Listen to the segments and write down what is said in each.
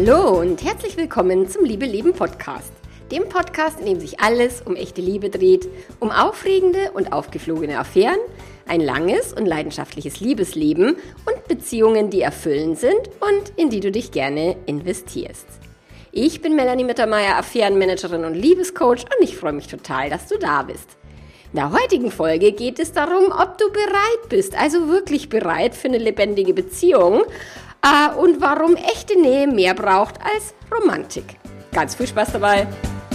Hallo und herzlich willkommen zum Liebe Leben Podcast. Dem Podcast, in dem sich alles um echte Liebe dreht, um aufregende und aufgeflogene Affären, ein langes und leidenschaftliches Liebesleben und Beziehungen, die erfüllend sind und in die du dich gerne investierst. Ich bin Melanie Mittermeier, Affärenmanagerin und Liebescoach und ich freue mich total, dass du da bist. In der heutigen Folge geht es darum, ob du bereit bist, also wirklich bereit für eine lebendige Beziehung und warum echte Nähe mehr braucht als Romantik. Ganz viel Spaß dabei!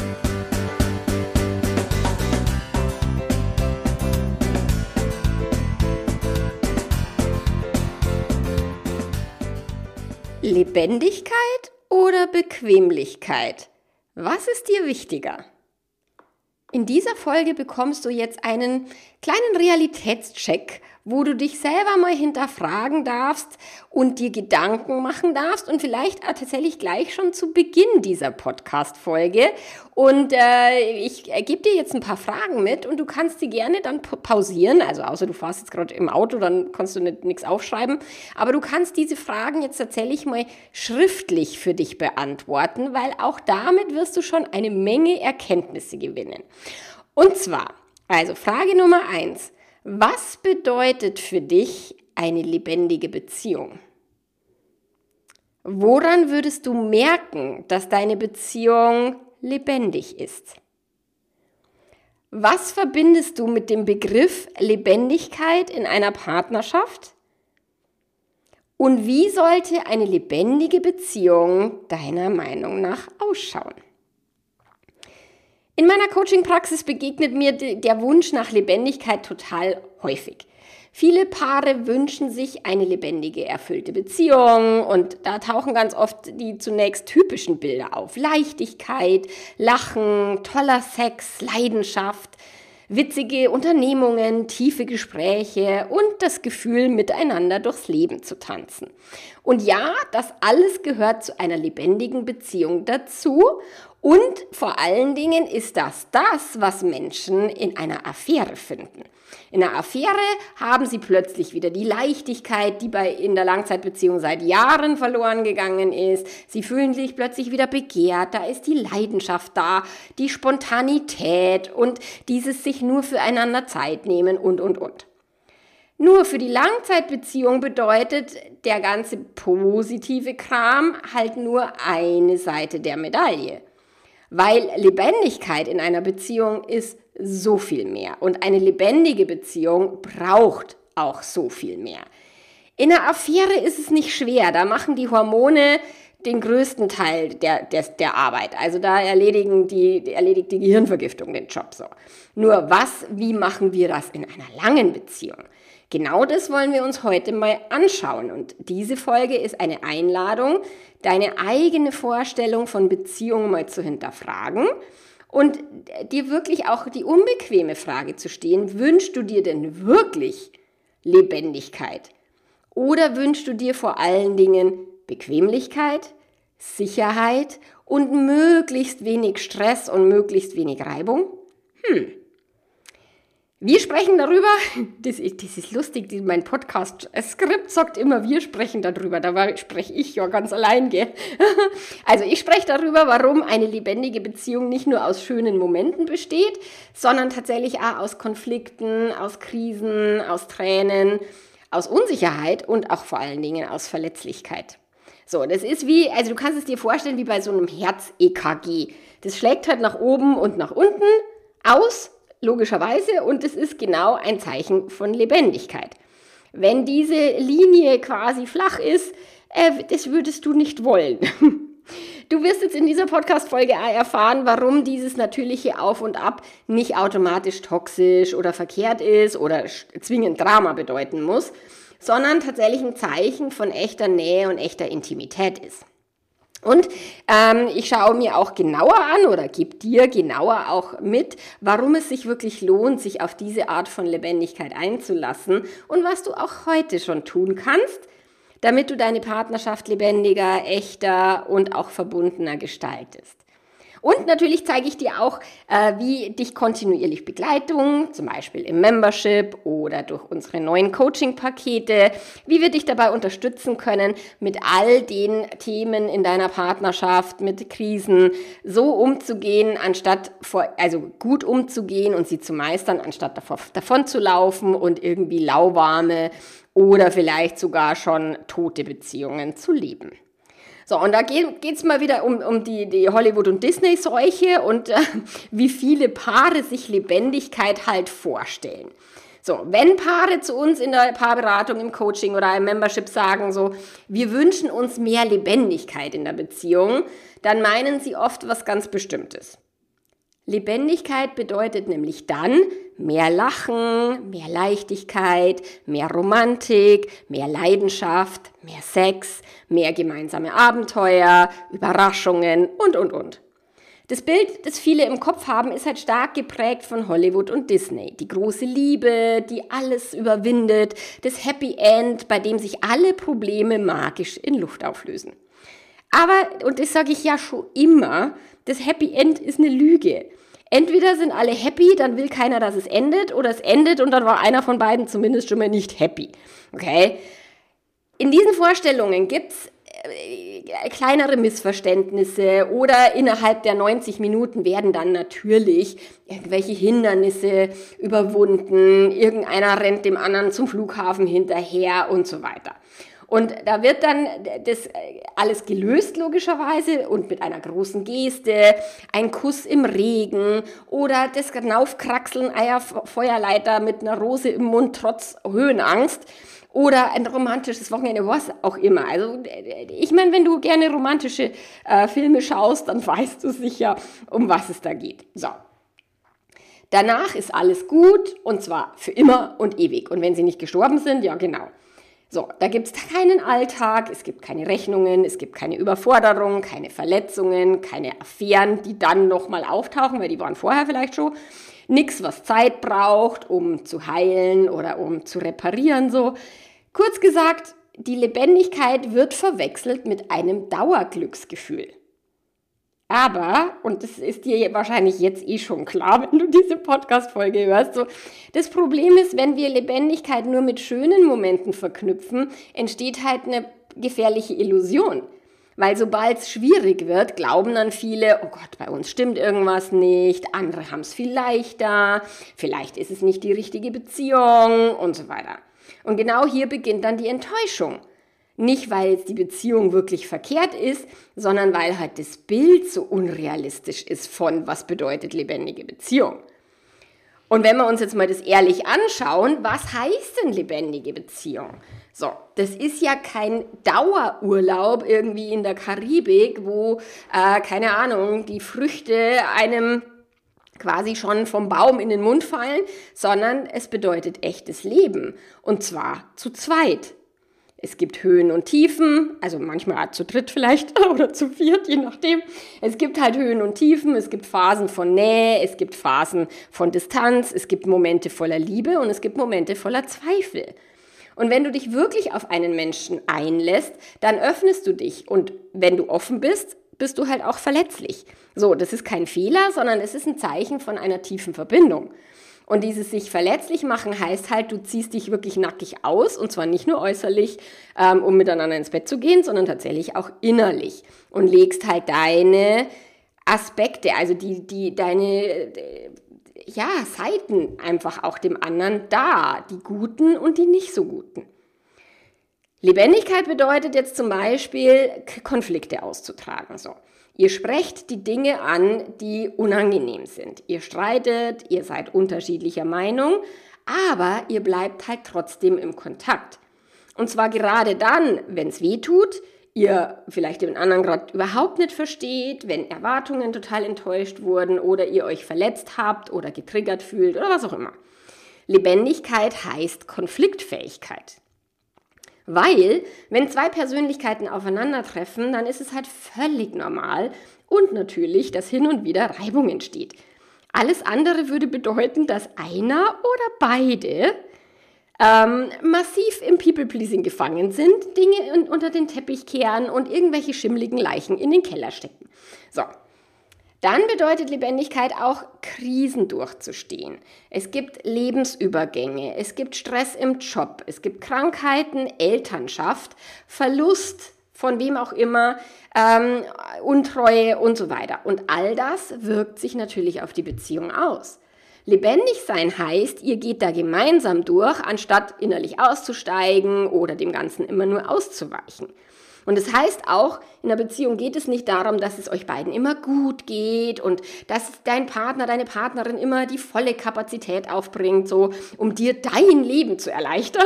Lebendigkeit oder Bequemlichkeit? Was ist dir wichtiger? In dieser Folge bekommst du jetzt einen kleinen Realitätscheck, wo du dich selber mal hinterfragen darfst und dir Gedanken machen darfst und vielleicht tatsächlich gleich schon zu Beginn dieser Podcast-Folge. Und ich gebe dir jetzt ein paar Fragen mit und du kannst die gerne dann pausieren, also außer du fährst jetzt gerade im Auto, dann kannst du nichts aufschreiben. Aber du kannst diese Fragen jetzt tatsächlich mal schriftlich für dich beantworten, weil auch damit wirst du schon eine Menge Erkenntnisse gewinnen. Und zwar, also Frage Nummer 1. Was bedeutet für dich eine lebendige Beziehung? Woran würdest du merken, dass deine Beziehung lebendig ist? Was verbindest du mit dem Begriff Lebendigkeit in einer Partnerschaft? Und wie sollte eine lebendige Beziehung deiner Meinung nach ausschauen? In meiner Coaching-Praxis begegnet mir der Wunsch nach Lebendigkeit total häufig. Viele Paare wünschen sich eine lebendige, erfüllte Beziehung und da tauchen ganz oft die zunächst typischen Bilder auf. Leichtigkeit, Lachen, toller Sex, Leidenschaft, witzige Unternehmungen, tiefe Gespräche und das Gefühl, miteinander durchs Leben zu tanzen. Und ja, das alles gehört zu einer lebendigen Beziehung dazu. Und vor allen Dingen ist das, was Menschen in einer Affäre finden. In einer Affäre haben sie plötzlich wieder die Leichtigkeit, die in der Langzeitbeziehung seit Jahren verloren gegangen ist. Sie fühlen sich plötzlich wieder begehrt, da ist die Leidenschaft da, die Spontanität und dieses sich nur füreinander Zeit nehmen und. Nur für die Langzeitbeziehung bedeutet der ganze positive Kram halt nur eine Seite der Medaille. Weil Lebendigkeit in einer Beziehung ist so viel mehr und eine lebendige Beziehung braucht auch so viel mehr. In einer Affäre ist es nicht schwer, da machen die Hormone den größten Teil der Arbeit. Also da erledigt die Gehirnvergiftung den Job so. Nur wie machen wir das in einer langen Beziehung? Genau das wollen wir uns heute mal anschauen und diese Folge ist eine Einladung, deine eigene Vorstellung von Beziehungen mal zu hinterfragen und dir wirklich auch die unbequeme Frage zu stellen, wünschst du dir denn wirklich Lebendigkeit? Oder wünschst du dir vor allen Dingen Bequemlichkeit, Sicherheit und möglichst wenig Stress und möglichst wenig Reibung? Wir sprechen darüber, das ist lustig, mein Podcast-Skript sagt immer, wir sprechen darüber, dabei spreche ich ja ganz allein, gell? Also ich spreche darüber, warum eine lebendige Beziehung nicht nur aus schönen Momenten besteht, sondern tatsächlich auch aus Konflikten, aus Krisen, aus Tränen, aus Unsicherheit und auch vor allen Dingen aus Verletzlichkeit. So, das ist also du kannst es dir vorstellen wie bei so einem Herz-EKG. Das schlägt halt nach oben und nach unten aus, logischerweise, und es ist genau ein Zeichen von Lebendigkeit. Wenn diese Linie quasi flach ist, das würdest du nicht wollen. Du wirst jetzt in dieser Podcast-Folge erfahren, warum dieses natürliche Auf und Ab nicht automatisch toxisch oder verkehrt ist oder zwingend Drama bedeuten muss, sondern tatsächlich ein Zeichen von echter Nähe und echter Intimität ist. Und ich schaue mir auch genauer an oder gebe dir genauer auch mit, warum es sich wirklich lohnt, sich auf diese Art von Lebendigkeit einzulassen und was du auch heute schon tun kannst, damit du deine Partnerschaft lebendiger, echter und auch verbundener gestaltest. Und natürlich zeige ich dir auch, wie dich kontinuierlich Begleitung, zum Beispiel im Membership oder durch unsere neuen Coaching-Pakete, wie wir dich dabei unterstützen können, mit all den Themen in deiner Partnerschaft, mit Krisen so umzugehen, also gut umzugehen und sie zu meistern, anstatt davon zu laufen und irgendwie lauwarme oder vielleicht sogar schon tote Beziehungen zu leben. So, und da geht's mal wieder um die Hollywood- und Disney-Seuche und wie viele Paare sich Lebendigkeit halt vorstellen. So, wenn Paare zu uns in der Paarberatung, im Coaching oder im Membership sagen so, wir wünschen uns mehr Lebendigkeit in der Beziehung, dann meinen sie oft was ganz Bestimmtes. Lebendigkeit bedeutet nämlich dann mehr Lachen, mehr Leichtigkeit, mehr Romantik, mehr Leidenschaft, mehr Sex, mehr gemeinsame Abenteuer, Überraschungen und. Das Bild, das viele im Kopf haben, ist halt stark geprägt von Hollywood und Disney. Die große Liebe, die alles überwindet, das Happy End, bei dem sich alle Probleme magisch in Luft auflösen. Aber, und das sage ich ja schon immer, das Happy End ist eine Lüge. Entweder sind alle happy, dann will keiner, dass es endet, oder es endet und dann war einer von beiden zumindest schon mal nicht happy. Okay? In diesen Vorstellungen gibt's kleinere Missverständnisse oder innerhalb der 90 Minuten werden dann natürlich irgendwelche Hindernisse überwunden, irgendeiner rennt dem anderen zum Flughafen hinterher und so weiter. Und da wird dann das alles gelöst, logischerweise, und mit einer großen Geste, ein Kuss im Regen oder das Hinaufkraxeln einer Feuerleiter mit einer Rose im Mund trotz Höhenangst oder ein romantisches Wochenende, was auch immer. Also ich meine, wenn du gerne romantische Filme schaust, dann weißt du sicher, um was es da geht. So. Danach ist alles gut und zwar für immer und ewig. Und wenn sie nicht gestorben sind, ja genau. So, da gibt es keinen Alltag, es gibt keine Rechnungen, es gibt keine Überforderung, keine Verletzungen, keine Affären, die dann nochmal auftauchen, weil die waren vorher vielleicht schon. Nix, was Zeit braucht, um zu heilen oder um zu reparieren, so. Kurz gesagt, die Lebendigkeit wird verwechselt mit einem Dauerglücksgefühl. Aber, und das ist dir wahrscheinlich jetzt schon klar, wenn du diese Podcast-Folge hörst, so, das Problem ist, wenn wir Lebendigkeit nur mit schönen Momenten verknüpfen, entsteht halt eine gefährliche Illusion. Weil sobald es schwierig wird, glauben dann viele, oh Gott, bei uns stimmt irgendwas nicht, andere haben es viel leichter, vielleicht ist es nicht die richtige Beziehung und so weiter. Und genau hier beginnt dann die Enttäuschung. Nicht, weil jetzt die Beziehung wirklich verkehrt ist, sondern weil halt das Bild so unrealistisch ist von, was bedeutet lebendige Beziehung. Und wenn wir uns jetzt mal das ehrlich anschauen, was heißt denn lebendige Beziehung? So, das ist ja kein Dauerurlaub irgendwie in der Karibik, wo, keine Ahnung, die Früchte einem quasi schon vom Baum in den Mund fallen, sondern es bedeutet echtes Leben. Und zwar zu zweit. Es gibt Höhen und Tiefen, also manchmal zu dritt vielleicht oder zu viert, je nachdem. Es gibt halt Höhen und Tiefen, es gibt Phasen von Nähe, es gibt Phasen von Distanz, es gibt Momente voller Liebe und es gibt Momente voller Zweifel. Und wenn du dich wirklich auf einen Menschen einlässt, dann öffnest du dich. Und wenn du offen bist, bist du halt auch verletzlich. So, das ist kein Fehler, sondern es ist ein Zeichen von einer tiefen Verbindung. Und dieses sich verletzlich machen heißt halt, du ziehst dich wirklich nackig aus und zwar nicht nur äußerlich, um miteinander ins Bett zu gehen, sondern tatsächlich auch innerlich und legst halt deine Aspekte, also deine Seiten einfach auch dem anderen dar, die guten und die nicht so guten. Lebendigkeit bedeutet jetzt zum Beispiel, Konflikte auszutragen. So. Ihr sprecht die Dinge an, die unangenehm sind. Ihr streitet, ihr seid unterschiedlicher Meinung, aber ihr bleibt halt trotzdem im Kontakt. Und zwar gerade dann, wenn es weh tut, ihr vielleicht den anderen gerade überhaupt nicht versteht, wenn Erwartungen total enttäuscht wurden oder ihr euch verletzt habt oder getriggert fühlt oder was auch immer. Lebendigkeit heißt Konfliktfähigkeit. Weil, wenn zwei Persönlichkeiten aufeinandertreffen, dann ist es halt völlig normal und natürlich, dass hin und wieder Reibung entsteht. Alles andere würde bedeuten, dass einer oder beide massiv im People-Pleasing gefangen sind, Dinge unter den Teppich kehren und irgendwelche schimmligen Leichen in den Keller stecken. So, Dann bedeutet Lebendigkeit auch, Krisen durchzustehen. Es gibt Lebensübergänge, es gibt Stress im Job, es gibt Krankheiten, Elternschaft, Verlust von wem auch immer, Untreue und so weiter. Und all das wirkt sich natürlich auf die Beziehung aus. Lebendig sein heißt, ihr geht da gemeinsam durch, anstatt innerlich auszusteigen oder dem Ganzen immer nur auszuweichen. Und das heißt auch, in einer Beziehung geht es nicht darum, dass es euch beiden immer gut geht und dass dein Partner, deine Partnerin immer die volle Kapazität aufbringt, so um dir dein Leben zu erleichtern.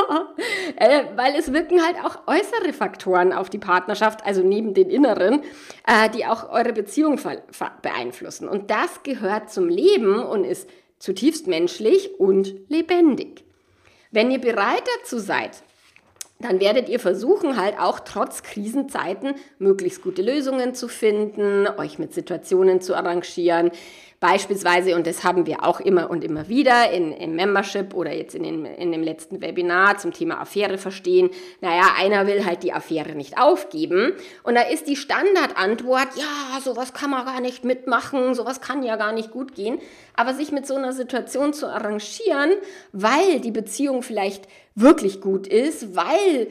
Weil es wirken halt auch äußere Faktoren auf die Partnerschaft, also neben den inneren, die auch eure Beziehung beeinflussen. Und das gehört zum Leben und ist zutiefst menschlich und lebendig. Wenn ihr bereit dazu seid, dann werdet ihr versuchen, halt auch trotz Krisenzeiten möglichst gute Lösungen zu finden, euch mit Situationen zu arrangieren. Beispielsweise, und das haben wir auch immer und immer wieder im Membership oder jetzt in dem letzten Webinar zum Thema Affäre verstehen, einer will halt die Affäre nicht aufgeben. Und da ist die Standardantwort, ja, sowas kann man gar nicht mitmachen, sowas kann ja gar nicht gut gehen. Aber sich mit so einer Situation zu arrangieren, weil die Beziehung vielleicht wirklich gut ist, weil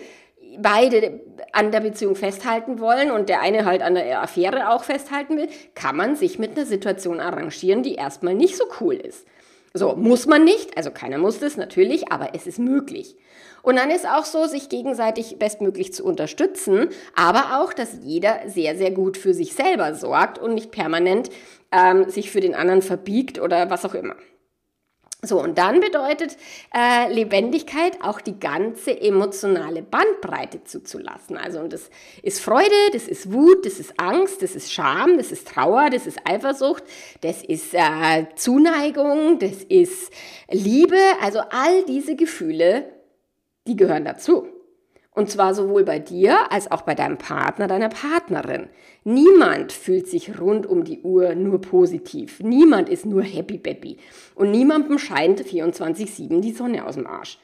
beide an der Beziehung festhalten wollen und der eine halt an der Affäre auch festhalten will, kann man sich mit einer Situation arrangieren, die erstmal nicht so cool ist. So, muss man nicht, also keiner muss das natürlich, aber es ist möglich. Und dann ist auch so, sich gegenseitig bestmöglich zu unterstützen, aber auch, dass jeder sehr, sehr gut für sich selber sorgt und nicht permanent sich für den anderen verbiegt oder was auch immer. So, und dann bedeutet Lebendigkeit auch die ganze emotionale Bandbreite zuzulassen. Also, und das ist Freude, das ist Wut, das ist Angst, das ist Scham, das ist Trauer, das ist Eifersucht, das ist Zuneigung, das ist Liebe. Also all diese Gefühle, die gehören dazu. Und zwar sowohl bei dir als auch bei deinem Partner, deiner Partnerin. Niemand fühlt sich rund um die Uhr nur positiv. Niemand ist nur happy-bappy. Und niemandem scheint 24/7 die Sonne aus dem Arsch.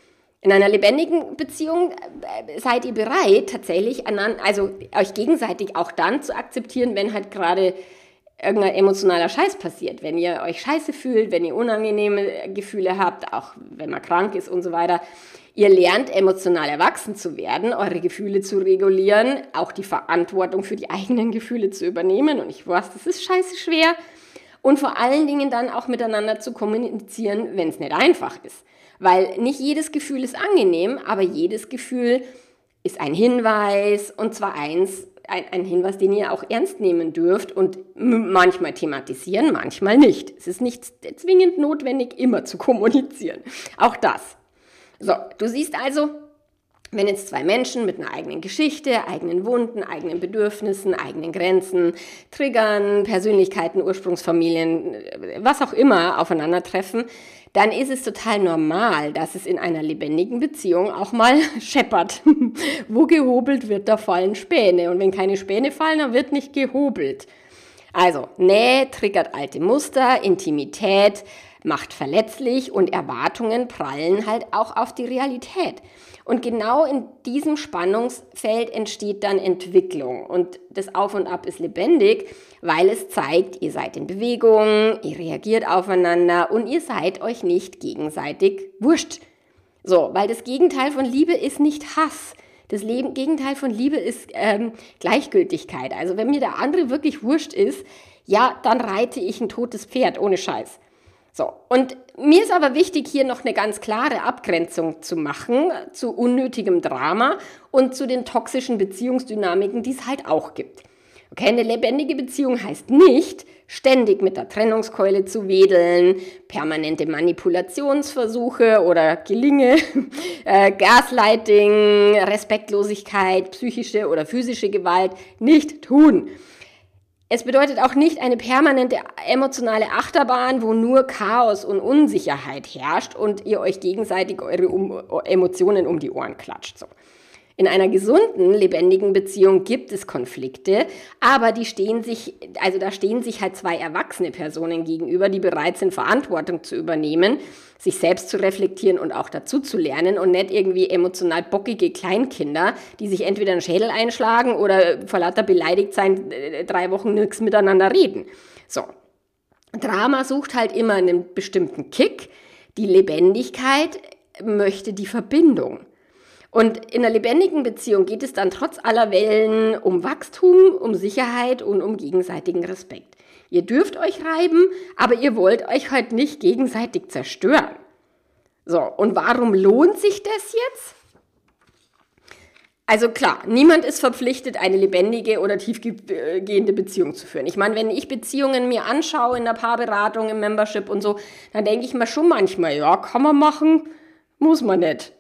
In einer lebendigen Beziehung seid ihr bereit, tatsächlich euch gegenseitig auch dann zu akzeptieren, wenn halt gerade irgendein emotionaler Scheiß passiert. Wenn ihr euch scheiße fühlt, wenn ihr unangenehme Gefühle habt, auch wenn man krank ist und so weiter. Ihr lernt emotional erwachsen zu werden, eure Gefühle zu regulieren, auch die Verantwortung für die eigenen Gefühle zu übernehmen. Und ich weiß, das ist scheiße schwer. Und vor allen Dingen dann auch miteinander zu kommunizieren, wenn es nicht einfach ist. Weil nicht jedes Gefühl ist angenehm, aber jedes Gefühl ist ein Hinweis, und zwar ein Hinweis, den ihr auch ernst nehmen dürft und manchmal thematisieren, manchmal nicht. Es ist nicht zwingend notwendig, immer zu kommunizieren. Auch das. So, du siehst also, wenn jetzt zwei Menschen mit einer eigenen Geschichte, eigenen Wunden, eigenen Bedürfnissen, eigenen Grenzen, Triggern, Persönlichkeiten, Ursprungsfamilien, was auch immer aufeinandertreffen, dann ist es total normal, dass es in einer lebendigen Beziehung auch mal scheppert. Wo gehobelt wird, da fallen Späne. Und wenn keine Späne fallen, dann wird nicht gehobelt. Also, Nähe triggert alte Muster, Intimität macht verletzlich und Erwartungen prallen halt auch auf die Realität. Und genau in diesem Spannungsfeld entsteht dann Entwicklung. Und das Auf und Ab ist lebendig, weil es zeigt, ihr seid in Bewegung, ihr reagiert aufeinander und ihr seid euch nicht gegenseitig wurscht. So, weil das Gegenteil von Liebe ist nicht Hass. Das Gegenteil von Liebe ist Gleichgültigkeit. Also wenn mir der andere wirklich wurscht ist, ja, dann reite ich ein totes Pferd, ohne Scheiß. So, und mir ist aber wichtig, hier noch eine ganz klare Abgrenzung zu machen zu unnötigem Drama und zu den toxischen Beziehungsdynamiken, die es halt auch gibt. Okay, eine lebendige Beziehung heißt nicht, ständig mit der Trennungskeule zu wedeln, permanente Manipulationsversuche oder Gelinge, Gaslighting, Respektlosigkeit, psychische oder physische Gewalt nicht tun. Es bedeutet auch nicht eine permanente emotionale Achterbahn, wo nur Chaos und Unsicherheit herrscht und ihr euch gegenseitig eure Emotionen um die Ohren klatscht. So. In einer gesunden, lebendigen Beziehung gibt es Konflikte, aber da stehen sich halt zwei erwachsene Personen gegenüber, die bereit sind, Verantwortung zu übernehmen, sich selbst zu reflektieren und auch dazu zu lernen und nicht irgendwie emotional bockige Kleinkinder, die sich entweder einen Schädel einschlagen oder vor lauter beleidigt sein 3 Wochen nichts miteinander reden. So. Drama sucht halt immer einen bestimmten Kick. Die Lebendigkeit möchte die Verbindung. Und in einer lebendigen Beziehung geht es dann trotz aller Wellen um Wachstum, um Sicherheit und um gegenseitigen Respekt. Ihr dürft euch reiben, aber ihr wollt euch halt nicht gegenseitig zerstören. So, und warum lohnt sich das jetzt? Also klar, niemand ist verpflichtet, eine lebendige oder tiefgehende Beziehung zu führen. Ich meine, wenn ich Beziehungen mir anschaue in der Paarberatung, im Membership und so, dann denke ich mir schon manchmal, ja, kann man machen, muss man nicht.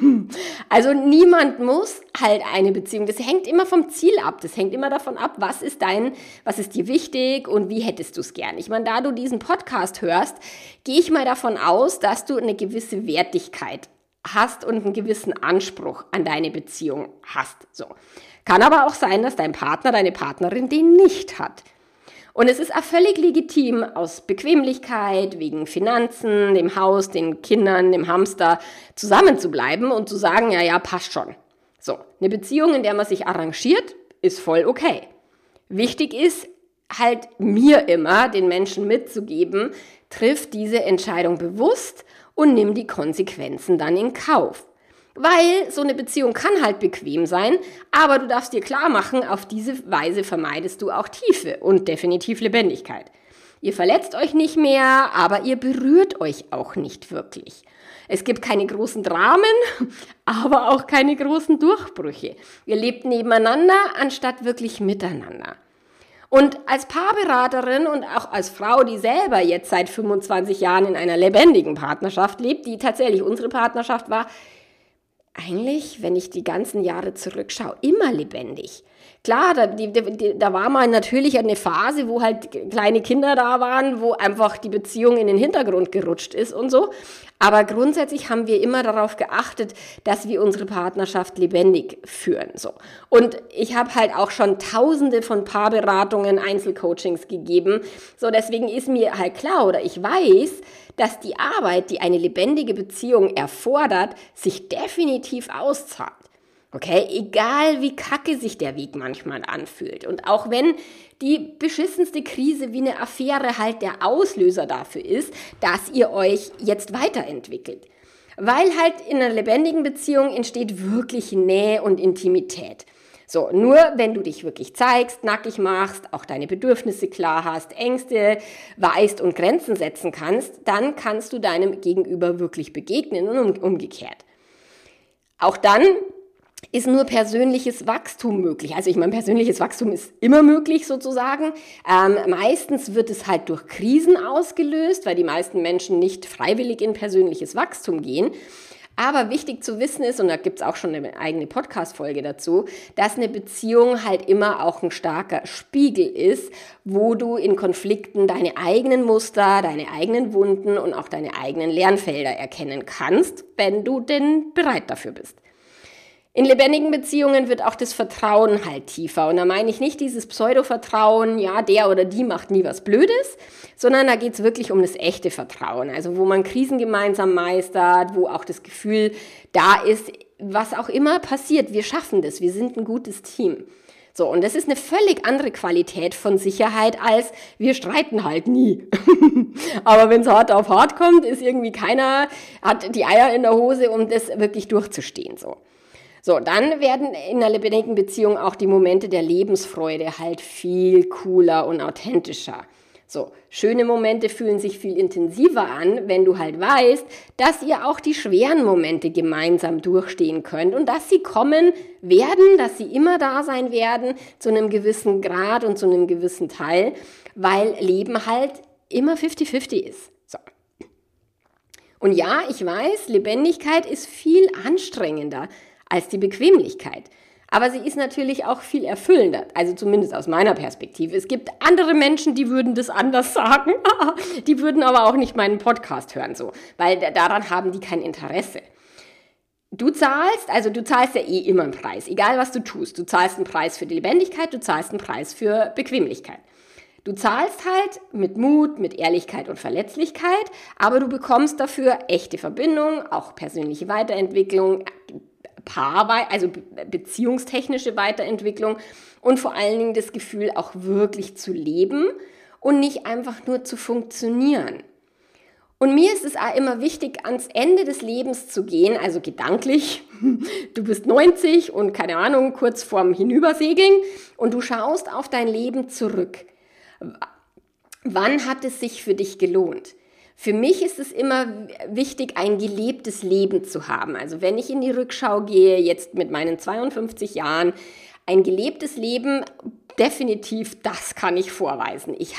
Also niemand muss halt eine Beziehung, das hängt immer vom Ziel ab, das hängt immer davon ab, was ist dir wichtig und wie hättest du es gern. Ich meine, da du diesen Podcast hörst, gehe ich mal davon aus, dass du eine gewisse Wertigkeit hast und einen gewissen Anspruch an deine Beziehung hast. So. Kann aber auch sein, dass dein Partner, deine Partnerin den nicht hat. Und es ist auch völlig legitim, aus Bequemlichkeit, wegen Finanzen, dem Haus, den Kindern, dem Hamster zusammen zu bleiben und zu sagen, ja, passt schon. So, eine Beziehung, in der man sich arrangiert, ist voll okay. Wichtig ist halt mir immer, den Menschen mitzugeben, triff diese Entscheidung bewusst und nimm die Konsequenzen dann in Kauf. Weil so eine Beziehung kann halt bequem sein, aber du darfst dir klar machen, auf diese Weise vermeidest du auch Tiefe und definitiv Lebendigkeit. Ihr verletzt euch nicht mehr, aber ihr berührt euch auch nicht wirklich. Es gibt keine großen Dramen, aber auch keine großen Durchbrüche. Ihr lebt nebeneinander, anstatt wirklich miteinander. Und als Paarberaterin und auch als Frau, die selber jetzt seit 25 Jahren in einer lebendigen Partnerschaft lebt, die tatsächlich unsere Partnerschaft war, eigentlich, wenn ich die ganzen Jahre zurückschaue, immer lebendig. Klar, da war mal natürlich eine Phase, wo halt kleine Kinder da waren, wo einfach die Beziehung in den Hintergrund gerutscht ist und so. Aber grundsätzlich haben wir immer darauf geachtet, dass wir unsere Partnerschaft lebendig führen. So. Und ich habe halt auch schon Tausende von Paarberatungen, Einzelcoachings gegeben. So, deswegen ist mir halt klar oder ich weiß, dass die Arbeit, die eine lebendige Beziehung erfordert, sich definitiv auszahlt. Okay, egal wie kacke sich der Weg manchmal anfühlt. Und auch wenn die beschissenste Krise wie eine Affäre halt der Auslöser dafür ist, dass ihr euch jetzt weiterentwickelt. Weil halt in einer lebendigen Beziehung entsteht wirklich Nähe und Intimität. So, nur wenn du dich wirklich zeigst, nackig machst, auch deine Bedürfnisse klar hast, Ängste weißt und Grenzen setzen kannst, dann kannst du deinem Gegenüber wirklich begegnen und umgekehrt. Auch dann ist nur persönliches Wachstum möglich. Also ich meine, persönliches Wachstum ist immer möglich sozusagen. Meistens wird es halt durch Krisen ausgelöst, weil die meisten Menschen nicht freiwillig in persönliches Wachstum gehen. Aber wichtig zu wissen ist, und da gibt es auch schon eine eigene Podcast-Folge dazu, dass eine Beziehung halt immer auch ein starker Spiegel ist, wo du in Konflikten deine eigenen Muster, deine eigenen Wunden und auch deine eigenen Lernfelder erkennen kannst, wenn du denn bereit dafür bist. In lebendigen Beziehungen wird auch das Vertrauen halt tiefer. Und da meine ich nicht dieses Pseudo-Vertrauen, ja, der oder die macht nie was Blödes, sondern da geht es wirklich um das echte Vertrauen. Also wo man Krisen gemeinsam meistert, wo auch das Gefühl da ist, was auch immer passiert, wir schaffen das, wir sind ein gutes Team. So, und das ist eine völlig andere Qualität von Sicherheit als wir streiten halt nie. Aber wenn es hart auf hart kommt, ist irgendwie keiner, hat die Eier in der Hose, um das wirklich durchzustehen, so. So, dann werden in einer lebendigen Beziehung auch die Momente der Lebensfreude halt viel cooler und authentischer. So, schöne Momente fühlen sich viel intensiver an, wenn du halt weißt, dass ihr auch die schweren Momente gemeinsam durchstehen könnt und dass sie kommen werden, dass sie immer da sein werden, zu einem gewissen Grad und zu einem gewissen Teil, weil Leben halt immer 50-50 ist. So. Und ja, ich weiß, Lebendigkeit ist viel anstrengender als die Bequemlichkeit. Aber sie ist natürlich auch viel erfüllender, also zumindest aus meiner Perspektive. Es gibt andere Menschen, die würden das anders sagen, die würden aber auch nicht meinen Podcast hören, so, weil daran haben die kein Interesse. du zahlst ja eh immer einen Preis, egal was du tust. Du zahlst einen Preis für die Lebendigkeit, du zahlst einen Preis für Bequemlichkeit. Du zahlst halt mit Mut, mit Ehrlichkeit und Verletzlichkeit, aber du bekommst dafür echte Verbindung, auch persönliche Weiterentwicklung, also beziehungstechnische Weiterentwicklung und vor allen Dingen das Gefühl, auch wirklich zu leben und nicht einfach nur zu funktionieren. Und mir ist es auch immer wichtig, ans Ende des Lebens zu gehen, also gedanklich. Du bist 90 und keine Ahnung, kurz vorm Hinübersegeln und du schaust auf dein Leben zurück. Wann hat es sich für dich gelohnt? Für mich ist es immer wichtig, ein gelebtes Leben zu haben. Also wenn ich in die Rückschau gehe, jetzt mit meinen 52 Jahren, ein gelebtes Leben, definitiv, das kann ich vorweisen. Ich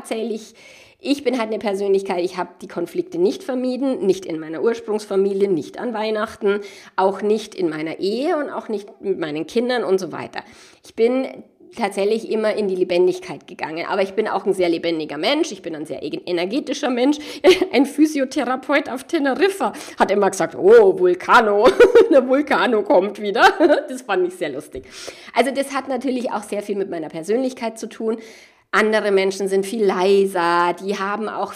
bin halt eine Persönlichkeit, ich habe die Konflikte nicht vermieden, nicht in meiner Ursprungsfamilie, nicht an Weihnachten, auch nicht in meiner Ehe und auch nicht mit meinen Kindern und so weiter. Ich bin tatsächlich immer in die Lebendigkeit gegangen. Aber ich bin auch ein sehr lebendiger Mensch, ich bin ein sehr energetischer Mensch. Ein Physiotherapeut auf Teneriffa hat immer gesagt, oh, Vulcano, der Vulcano kommt wieder. Das fand ich sehr lustig. Also das hat natürlich auch sehr viel mit meiner Persönlichkeit zu tun. Andere Menschen sind viel leiser, die haben auch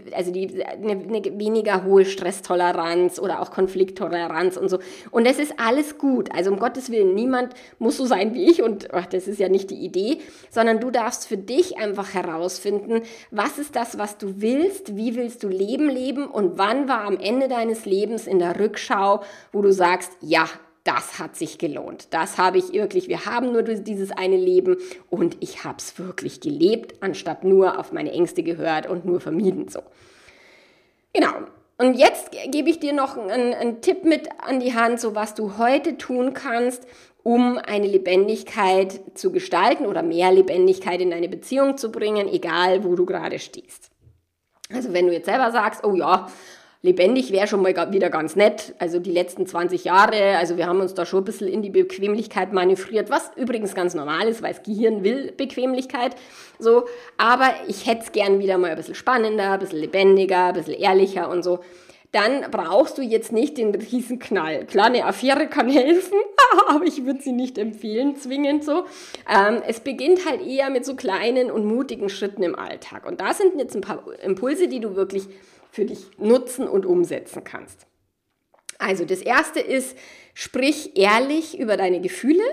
eine weniger hohe Stresstoleranz oder auch Konflikttoleranz und so. Und das ist alles gut. Also um Gottes Willen, niemand muss so sein wie ich und das ist ja nicht die Idee, sondern du darfst für dich einfach herausfinden, was ist das, was du willst, wie willst du leben und wann war am Ende deines Lebens in der Rückschau, wo du sagst, ja, das hat sich gelohnt. Das habe ich wirklich, wir haben nur dieses eine Leben und ich habe es wirklich gelebt, anstatt nur auf meine Ängste gehört und nur vermieden so. Genau. Und jetzt gebe ich dir noch einen Tipp mit an die Hand, so was du heute tun kannst, um eine Lebendigkeit zu gestalten oder mehr Lebendigkeit in deine Beziehung zu bringen, egal wo du gerade stehst. Also wenn du jetzt selber sagst, oh ja, lebendig wäre schon mal wieder ganz nett, also die letzten 20 Jahre, also wir haben uns da schon ein bisschen in die Bequemlichkeit manövriert, was übrigens ganz normal ist, weil das Gehirn will Bequemlichkeit, so, aber ich hätte es gern wieder mal ein bisschen spannender, ein bisschen lebendiger, ein bisschen ehrlicher und so. Dann brauchst du jetzt nicht den Riesenknall. Klar, eine Affäre kann helfen, aber ich würde sie nicht empfehlen, zwingend so. Es beginnt halt eher mit so kleinen und mutigen Schritten im Alltag. Und da sind jetzt ein paar Impulse, die du wirklich für dich nutzen und umsetzen kannst. Also das erste ist, sprich ehrlich über deine Gefühle.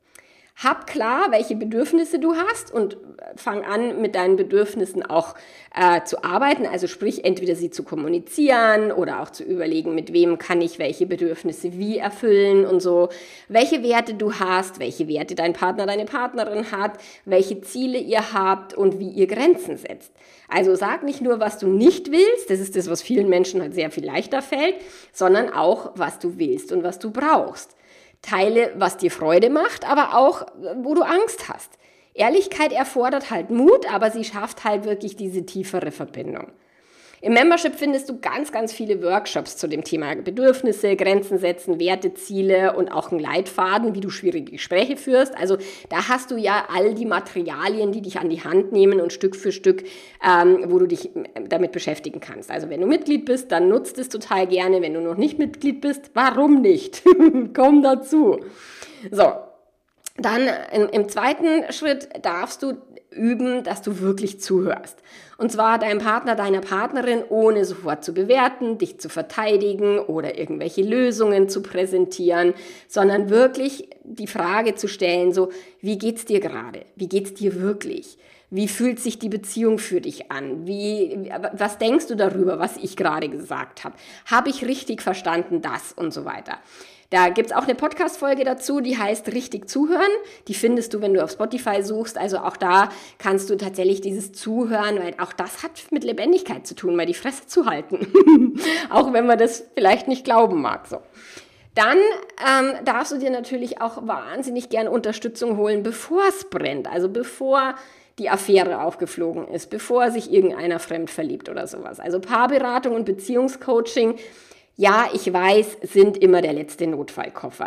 Hab klar, welche Bedürfnisse du hast und fang an, mit deinen Bedürfnissen auch zu arbeiten. Also sprich, entweder sie zu kommunizieren oder auch zu überlegen, mit wem kann ich welche Bedürfnisse wie erfüllen und so. Welche Werte du hast, welche Werte dein Partner, deine Partnerin hat, welche Ziele ihr habt und wie ihr Grenzen setzt. Also sag nicht nur, was du nicht willst, das ist das, was vielen Menschen halt sehr viel leichter fällt, sondern auch, was du willst und was du brauchst. Teile, was dir Freude macht, aber auch, wo du Angst hast. Ehrlichkeit erfordert halt Mut, aber sie schafft halt wirklich diese tiefere Verbindung. Im Membership findest du ganz, ganz viele Workshops zu dem Thema Bedürfnisse, Grenzen setzen, Werte, Ziele und auch einen Leitfaden, wie du schwierige Gespräche führst. Also da hast du ja all die Materialien, die dich an die Hand nehmen und Stück für Stück, wo du dich damit beschäftigen kannst. Also wenn du Mitglied bist, dann nutzt es total gerne. Wenn du noch nicht Mitglied bist, warum nicht? Komm dazu. So, dann im zweiten Schritt darfst du üben, dass du wirklich zuhörst. Und zwar deinem Partner, deiner Partnerin, ohne sofort zu bewerten, dich zu verteidigen oder irgendwelche Lösungen zu präsentieren, sondern wirklich die Frage zu stellen, so, wie geht's dir gerade? Wie geht's dir wirklich? Wie fühlt sich die Beziehung für dich an? Was denkst du darüber, was ich gerade gesagt habe? Habe ich richtig verstanden das und so weiter? Da gibt's auch eine Podcast-Folge dazu, die heißt Richtig zuhören. Die findest du, wenn du auf Spotify suchst. Also auch da kannst du tatsächlich dieses Zuhören, weil auch das hat mit Lebendigkeit zu tun, mal die Fresse zu halten. Auch wenn man das vielleicht nicht glauben mag. So. Dann darfst du dir natürlich auch wahnsinnig gern Unterstützung holen, bevor es brennt. Also bevor die Affäre aufgeflogen ist, bevor sich irgendeiner fremd verliebt oder sowas. Also Paarberatung und Beziehungscoaching, ja, ich weiß, sind immer der letzte Notfallkoffer.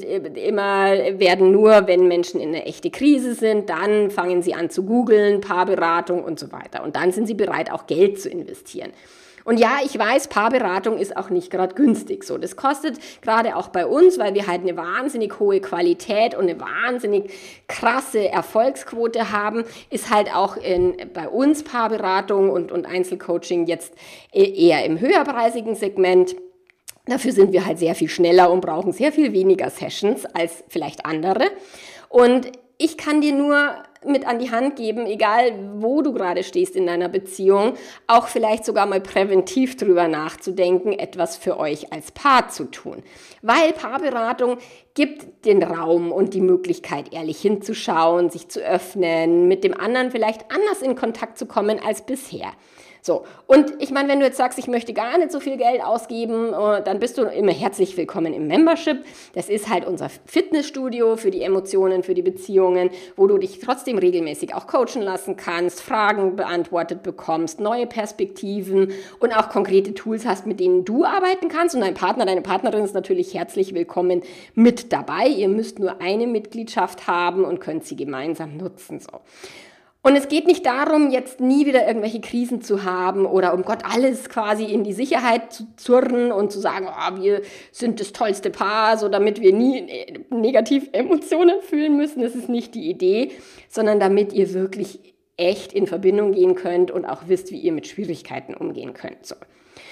Werden nur, wenn Menschen in eine echte Krise sind, dann fangen sie an zu googeln, Paarberatung und so weiter. Und dann sind sie bereit, auch Geld zu investieren. Und ja, ich weiß, Paarberatung ist auch nicht gerade günstig. So, das kostet gerade auch bei uns, weil wir halt eine wahnsinnig hohe Qualität und eine wahnsinnig krasse Erfolgsquote haben, ist halt auch bei uns Paarberatung und Einzelcoaching jetzt eher im höherpreisigen Segment. Dafür sind wir halt sehr viel schneller und brauchen sehr viel weniger Sessions als vielleicht andere. Und ich kann dir nur mit an die Hand geben, egal wo du gerade stehst in deiner Beziehung, auch vielleicht sogar mal präventiv drüber nachzudenken, etwas für euch als Paar zu tun. Weil Paarberatung gibt den Raum und die Möglichkeit, ehrlich hinzuschauen, sich zu öffnen, mit dem anderen vielleicht anders in Kontakt zu kommen als bisher. So, und ich meine, wenn du jetzt sagst, ich möchte gar nicht so viel Geld ausgeben, dann bist du immer herzlich willkommen im Membership. Das ist halt unser Fitnessstudio für die Emotionen, für die Beziehungen, wo du dich trotzdem regelmäßig auch coachen lassen kannst, Fragen beantwortet bekommst, neue Perspektiven und auch konkrete Tools hast, mit denen du arbeiten kannst. Und dein Partner, deine Partnerin ist natürlich herzlich willkommen mit dabei. Ihr müsst nur eine Mitgliedschaft haben und könnt sie gemeinsam nutzen. So. Und es geht nicht darum, jetzt nie wieder irgendwelche Krisen zu haben oder um Gott alles quasi in die Sicherheit zu zurren und zu sagen, oh, wir sind das tollste Paar, so damit wir nie negativ Emotionen fühlen müssen. Das ist nicht die Idee, sondern damit ihr wirklich echt in Verbindung gehen könnt und auch wisst, wie ihr mit Schwierigkeiten umgehen könnt. So.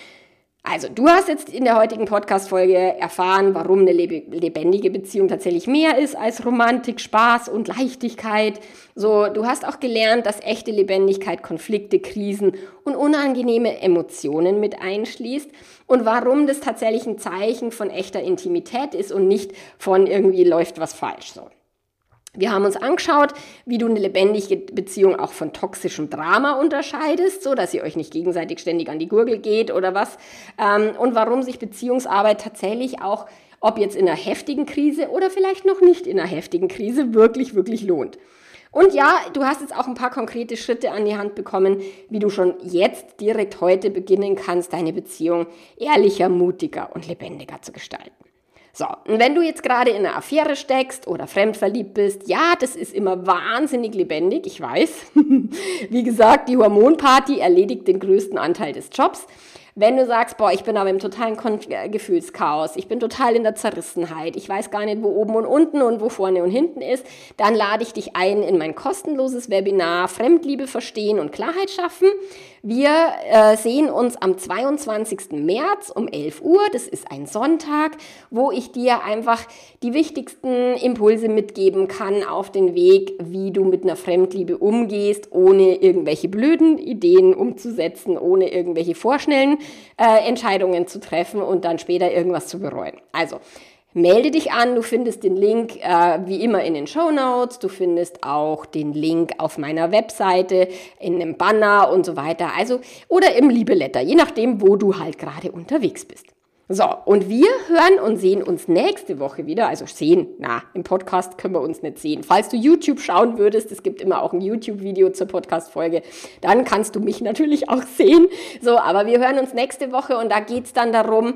Also, du hast jetzt in der heutigen Podcast-Folge erfahren, warum eine lebendige Beziehung tatsächlich mehr ist als Romantik, Spaß und Leichtigkeit. So, du hast auch gelernt, dass echte Lebendigkeit Konflikte, Krisen und unangenehme Emotionen mit einschließt und warum das tatsächlich ein Zeichen von echter Intimität ist und nicht von irgendwie läuft was falsch. So. Wir haben uns angeschaut, wie du eine lebendige Beziehung auch von toxischem Drama unterscheidest, so dass ihr euch nicht gegenseitig ständig an die Gurgel geht oder was. Und warum sich Beziehungsarbeit tatsächlich auch, ob jetzt in einer heftigen Krise oder vielleicht noch nicht in einer heftigen Krise, wirklich, wirklich lohnt. Und ja, du hast jetzt auch ein paar konkrete Schritte an die Hand bekommen, wie du schon jetzt direkt heute beginnen kannst, deine Beziehung ehrlicher, mutiger und lebendiger zu gestalten. So, und wenn du jetzt gerade in einer Affäre steckst oder fremdverliebt bist, ja, das ist immer wahnsinnig lebendig, ich weiß. Wie gesagt, die Hormonparty erledigt den größten Anteil des Jobs. Wenn du sagst, boah, ich bin aber im totalen Gefühlschaos, ich bin total in der Zerrissenheit, ich weiß gar nicht, wo oben und unten und wo vorne und hinten ist, dann lade ich dich ein in mein kostenloses Webinar Fremdliebe verstehen und Klarheit schaffen. Wir sehen uns am 22. März um 11 Uhr, das ist ein Sonntag, wo ich dir einfach die wichtigsten Impulse mitgeben kann auf den Weg, wie du mit einer Fremdliebe umgehst, ohne irgendwelche blöden Ideen umzusetzen, ohne irgendwelche vorschnellen Entscheidungen zu treffen und dann später irgendwas zu bereuen. Also, melde dich an, du findest den Link wie immer in den Shownotes, du findest auch den Link auf meiner Webseite, in einem Banner und so weiter, also oder im Liebeletter, je nachdem, wo du halt gerade unterwegs bist. So, und wir hören und sehen uns nächste Woche wieder, also sehen, im Podcast können wir uns nicht sehen. Falls du YouTube schauen würdest, es gibt immer auch ein YouTube-Video zur Podcast-Folge, dann kannst du mich natürlich auch sehen. So, aber wir hören uns nächste Woche und da geht's dann darum,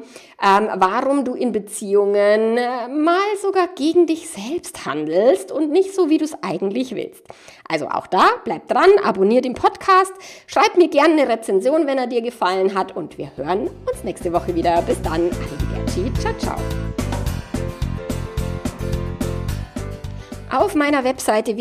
warum du in Beziehungen mal sogar gegen dich selbst handelst und nicht so, wie du es eigentlich willst. Also auch da, bleib dran, abonnier den Podcast, schreib mir gerne eine Rezension, wenn er dir gefallen hat und wir hören uns nächste Woche wieder. Bis dann, arrivederci, ciao, ciao. Auf meiner Webseite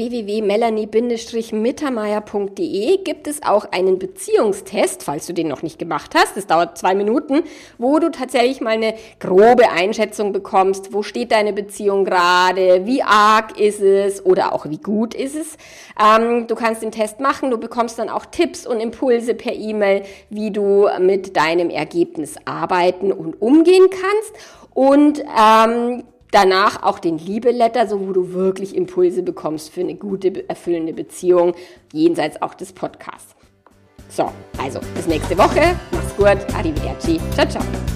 www.melanie-mittermeier.de gibt es auch einen Beziehungstest, falls du den noch nicht gemacht hast. Das dauert 2 Minuten, wo du tatsächlich mal eine grobe Einschätzung bekommst. Wo steht deine Beziehung gerade? Wie arg ist es? Oder auch wie gut ist es? Du kannst den Test machen. Du bekommst dann auch Tipps und Impulse per E-Mail, wie du mit deinem Ergebnis arbeiten und umgehen kannst. Und danach auch den Liebeletter, so wo du wirklich Impulse bekommst für eine gute, erfüllende Beziehung, jenseits auch des Podcasts. So, also bis nächste Woche. Mach's gut. Arrivederci. Ciao, ciao.